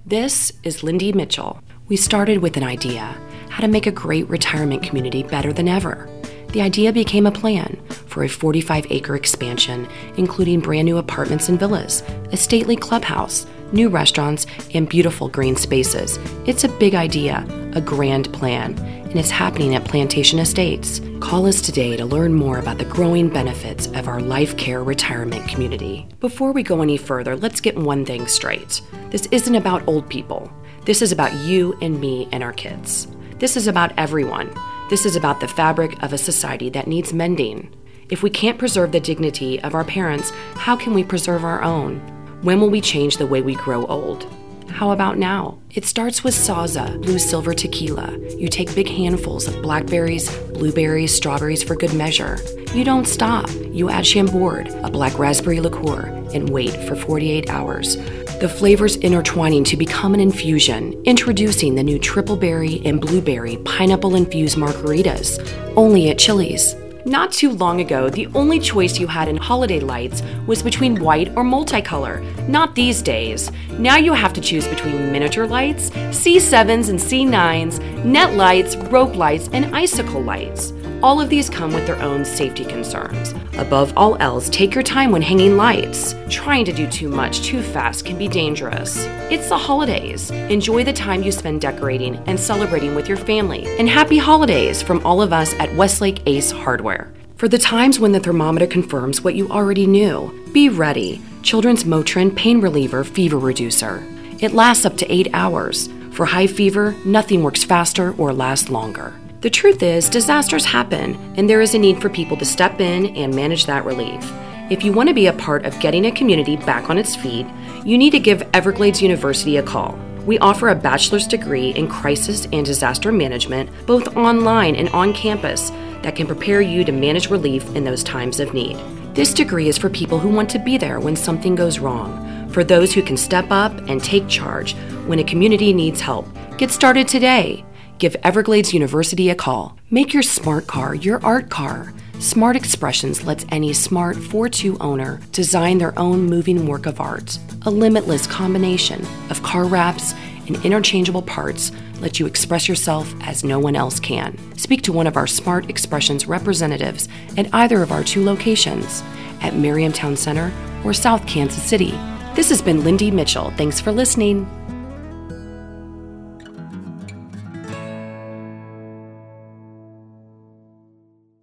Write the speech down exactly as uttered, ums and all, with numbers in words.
This is Lindy Mitchell. We started with an idea, how to make a great retirement community better than ever. The idea became a plan for a forty-five acre expansion, including brand new apartments and villas, a stately clubhouse, new restaurants, and beautiful green spaces. It's a big idea, a grand plan, and it's happening at Plantation Estates. Call us today to learn more about the growing benefits of our Life Care retirement community. Before we go any further, let's get one thing straight. This isn't about old people. This is about you and me and our kids. This is about everyone. This is about the fabric of a society that needs mending. If we can't preserve the dignity of our parents, how can we preserve our own? When will we change the way we grow old? How about now? It starts with Sauza Blue Silver Tequila. You take big handfuls of blackberries, blueberries, strawberries for good measure. You don't stop. You add Chambord, a black raspberry liqueur, and wait for forty-eight hours. The flavors intertwining to become an infusion, introducing the new triple berry and blueberry pineapple-infused margaritas, only at Chili's. Not too long ago, the only choice you had in holiday lights was between white or multicolor. Not these days. Now you have to choose between miniature lights, C sevens and C nines, net lights, rope lights, and icicle lights. All of these come with their own safety concerns. Above all else, take your time when hanging lights. Trying to do too much too fast can be dangerous. It's the holidays. Enjoy the time you spend decorating and celebrating with your family. And happy holidays from all of us at Westlake Ace Hardware. For the times when the thermometer confirms what you already knew, be ready. Children's Motrin Pain Reliever Fever Reducer. It lasts up to eight hours. For high fever, nothing works faster or lasts longer. The truth is, disasters happen, and there is a need for people to step in and manage that relief. If you want to be a part of getting a community back on its feet, you need to give Everglades University a call. We offer a bachelor's degree in crisis and disaster management, both online and on campus, that can prepare you to manage relief in those times of need. This degree is for people who want to be there when something goes wrong, for those who can step up and take charge when a community needs help. Get started today. Give Everglades University a call. Make your smart car your art car. Smart Expressions lets any smart four two owner design their own moving work of art. A limitless combination of car wraps and interchangeable parts let you express yourself as no one else can. Speak to one of our Smart Expressions representatives at either of our two locations, at Merriam Town Center or South Kansas City. This has been Lindy Mitchell. Thanks for listening.